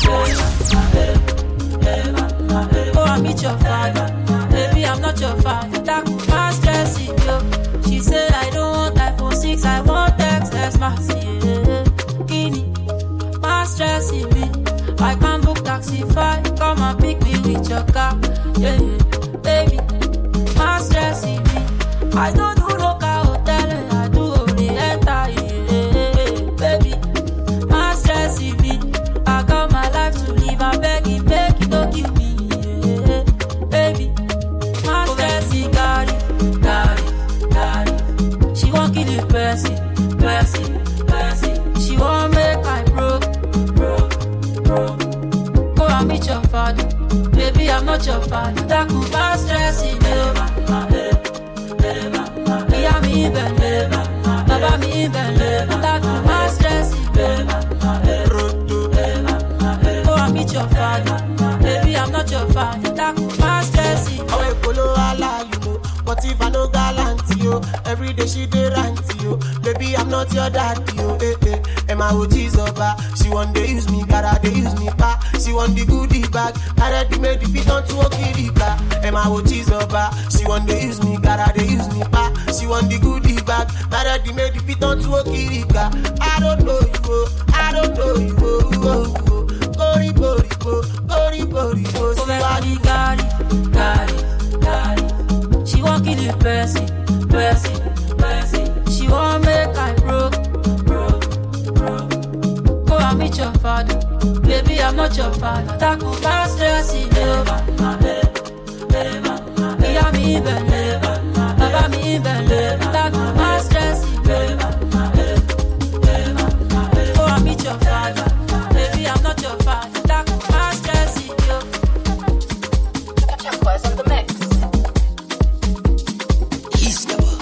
Go and meet your father. Baby, I'm not your father. That's who got stressing. She said I don't want iPhone six, I want X S Max. Yeah, Guinea, my stressing me. I can't book Taxify. Come and pick me with your car. Yeah, baby. My stressing me. I don't do local hotel, I do only enter, yeah, baby. My stressing me. I got my life to live, I beg you, beg you, don't kill me, yeah, baby. My stressing got it, got it, got it. She won't kill it, Percy, Percy, Percy. She won't make I broke, broke, broke. Go and meet your father. Baby, I'm not your father. That could my stressing me. Yeah, me even Baba me even That could my stressing me. Go and meet your father. Baby, I'm not your father. That could my stressing me. Oh, Polo, I lie, you know. What if I no gallant you? Every day she dey rant you. Baby, I'm not your daddy, you. Eh, eh. And my O G's over. She want to use me, gotta they use me back. She want the goodie bag. I ready made the fit on to a kitty car. And my O G's over. She want to use me, gotta they use me back. She want the goodie bag. I ready made the fit on to a kitty car. I don't know you, oh. I don't know you, oh, oh, oh. Gori, gori, go, gori, gori, go. Somebody got it, got it, got it. She won't kill it, Percy, Percy, Percy. She won't make I broke, broke, broke. I'm not your father. That could pass stress in never. Yeah, me believer. Baba me believer. That could pass stress in never. Oh, I'm not your father. Baby, I'm not your father. That could pass stress in you. Turquoise on the mix. He's the one.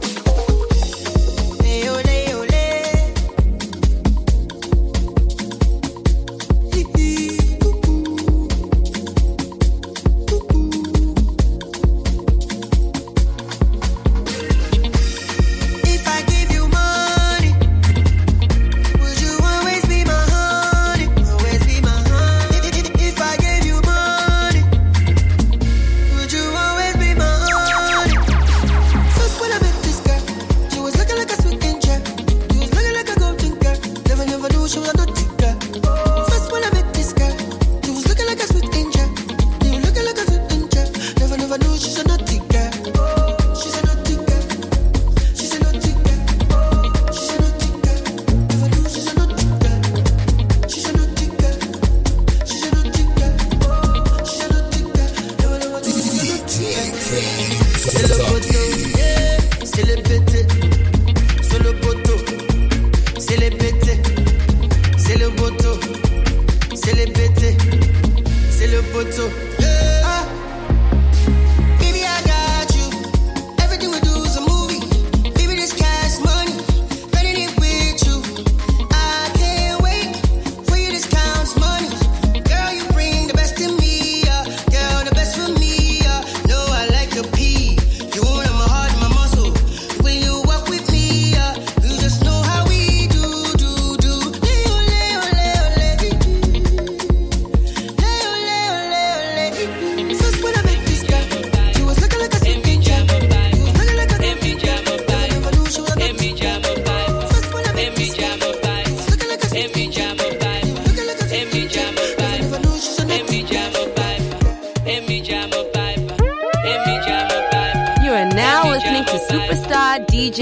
D J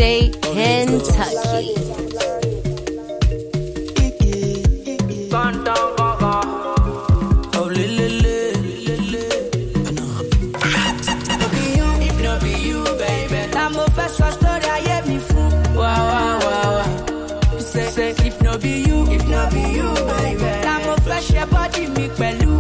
Kentucky. If not be you, baby, I'm a first story. I hear me fool. Wow, wow, wow, wow. Say, say, if not be you, if not be you, baby, I'm a fresh your body, me pelu.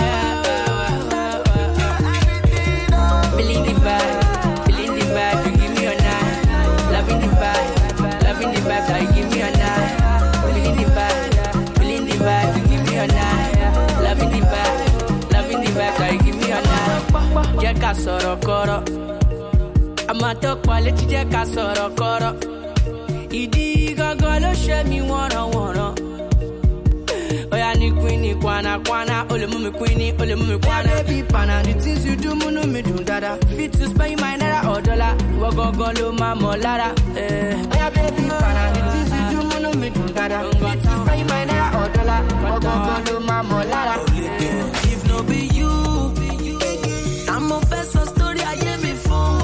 Feeling the vibe, feeling the vibe, you give me a night. Loving the vibe, loving the vibe, that you give me a night. Feeling the vibe, feeling the vibe, you give me a night. Loving the vibe, loving the vibe, that you give me a night. Jẹ́ ká sọ̀rọ̀ kọ́rọ̀, àmọ́ tó pọ̀ létí jẹ́ ká sọ̀rọ̀ kọ́rọ̀. Ìdí gangan ló ṣe mí wọ̀nrọ̀wọ̀nrọ̀. Oya ni queen ni kwana kwana, ole mu mi queen ni, ole mu mi kwana. Baby pana, the things you do munu mi dun dada. Fit to spend my naira or dollar, ìwọ gangan ló máa mọ̀ lára. Oya baby pana, the things you do munu mi dun dada. Fit to spend my naira or dollar, ìwọ gangan ló máa mọ̀ lára. If no be you, I'm a first story I hear me fool.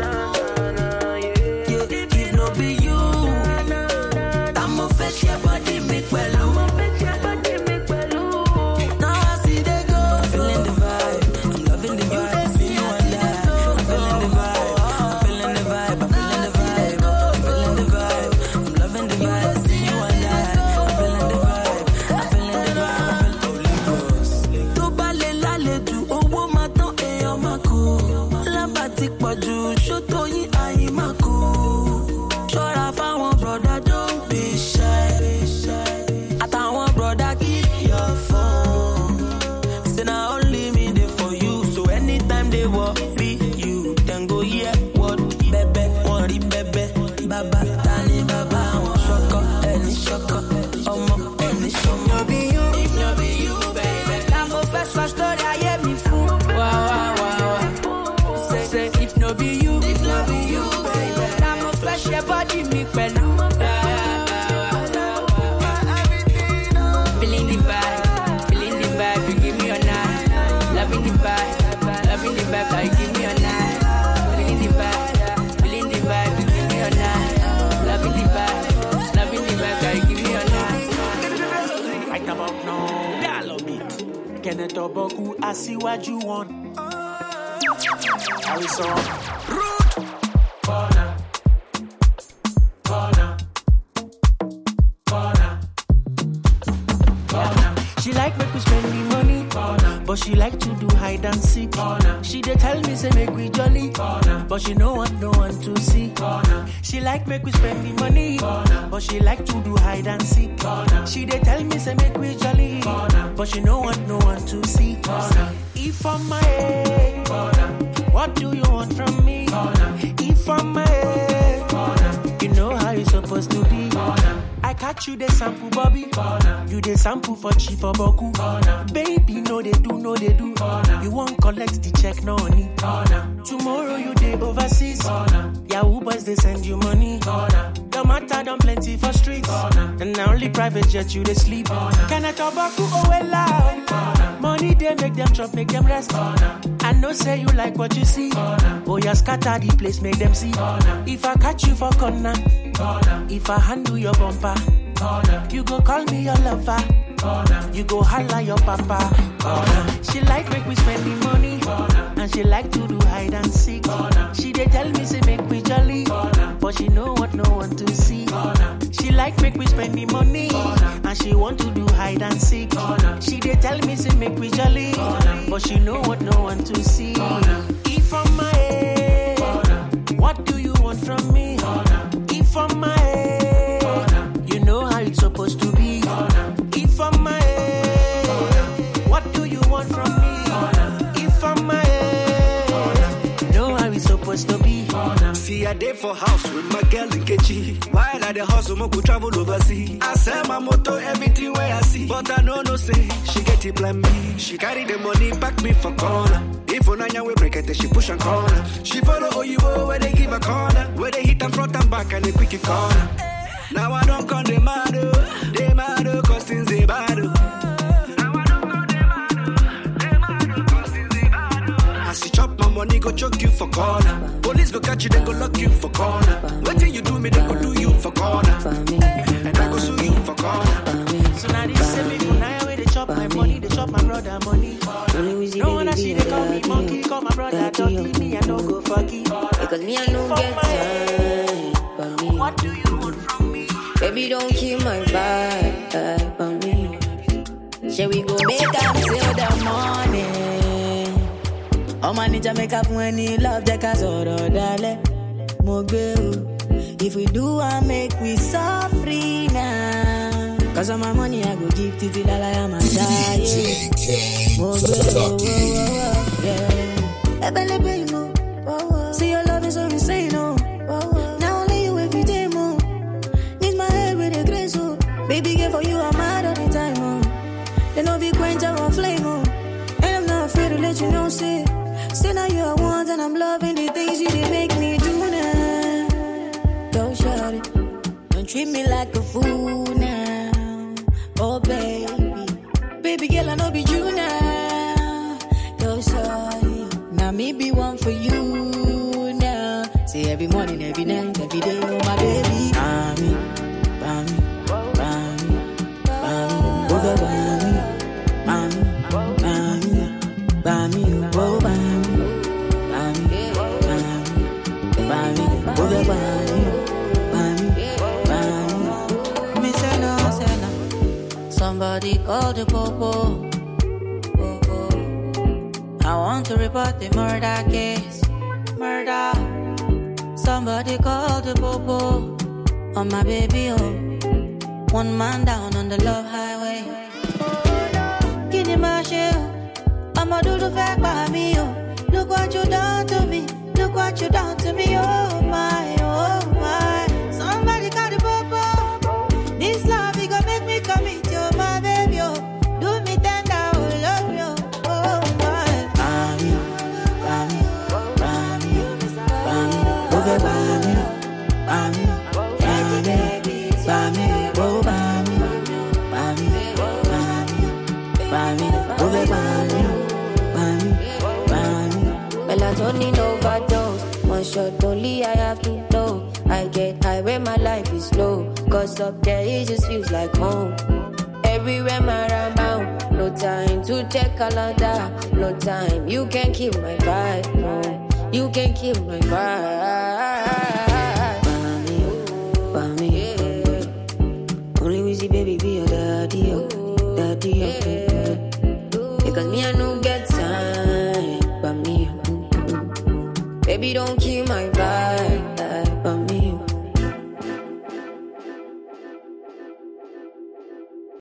If no be you, I'm a first your body make well. Kenneth Oboku, I see what you want. How is on? Root! Corner. Corner. Corner. Corner. She like make we spend the money, corner. But she like to do hide and seek. Corner. She dey tell me say make we jolly, corner. But she no want no one to see. Corner. She like make we spend the money, corner. But she like to do hide and seek. Corner. She dey tell me say make we jolly, corner. But she no want no one to see. Corner. If I'm my head, corner. What do you want from me? Corner. If I'm my head, corner. You know how you supposed to be. Corner. I catch you the sample, Bobby. Corner. You the sample for cheap or boku. Corner. Baby, no they do, no they do. Corner. You won't collect the check, no need. Corner. Tomorrow you day overseas. Corner. Yahoo boys they send you money. Corner. The matter done plenty for streets. Corner. And now only private jet you they sleep. Corner. Can I talk about oh well loud? Corner. Money they make them chop, make them rest. Corner. I know say you like what you see. Corner. Oh yeah, scatter the place, make them see. Corner. If I catch you for corner, corner. If I handle your bumper, corner. You go call me your lover, corner. You go holla your papa, corner. She like make we spend the money, corner. And she like to do hide and seek, corner. She dey tell me say make we jolly, corner. But she know what no one to see, corner. She like make we spend the money, corner. And she want to do hide and seek, corner. She dey tell me say make we jolly, corner. But she know what no one to see, corner. If I'm my head, corner. What do you want from me, corner? If I'm my head, corner. You know how it's supposed to be, corner. If I'm my head, corner. What do you want from me, corner? If I'm my head, corner. You know how it's supposed to be, corner. See, I day for house with my girl in Kechi. While I the hustle, I could travel overseas. I sell my motor, everything where I see. But I know no say, she get it plan me. She carry the money, back me for corner. If on we break it, she push and corner. She follow Oyibo where they give a corner. Where they hit and front and back and they quick corner. Now I don't call them mad, they mad, cause things they bad. As you chop my money, go choke you for corner. Police go catch you, they go lock you for corner. What till you do me, they go do you for corner. And I go sue you for corner. So now this same people, now where they chop my money, they chop my brother money. No one I see, they call me monkey, call my brother dirty, me I no go fucky. Because me I no get time for me. What do you want from me? Baby, don't kill my vibe for me. Shall we go make up till the morning? Oh man, need make up when you love the casoro, dale. Mogbe, if we do, I make we so free now. Cause all my money I go give to till I am a die. Mogbe, yeah. Ebele baby, mo. See your love is so insane, oh. Now only you every day, mo. Need my head with a grace, oh. Baby, girl, for you I'm mad all the time, oh. They know we quench our flame, oh. And I'm not afraid to let you know, say. Say now you are one and I'm loving the things you did make me do now. Don't shout it. Don't treat me like a fool now. Oh baby. Baby girl, I know be you now. Don't shout it. Now me be one for you now. Say every morning, every night, every day, oh my baby. Bami, bami, bami, bami, over bami, bami, bami, bami, oh bami. Somebody call the popo. I want to report the murder case. Murder. Somebody call the popo. On my baby, oh. One man down on the love highway. Give me my share. I'ma do the fact by me, oh. Look what you done to me. Look what you done to me, oh my, oh my. Somebody call the popo. This love, it gon' make me commit, oh my baby, oh. Do me tender, oh love you, oh my. Bami, bami, bami, bami, over bami, bami, bami, bami, oh bami, bami, bami, bami, over bami, bami, bami. Melatonin overdose. One shot only I have to know. I get high when my life is low. Cause up there it just feels like home. Everywhere my around, no No time to check calendar. No time, you can kill my vibe. No, you can kill my vibe. Bami, bami, yeah. Only we see baby be your daddy, oh, daddy, oh. Yeah. Because me I no get time, bami. Baby don't kill my vibe.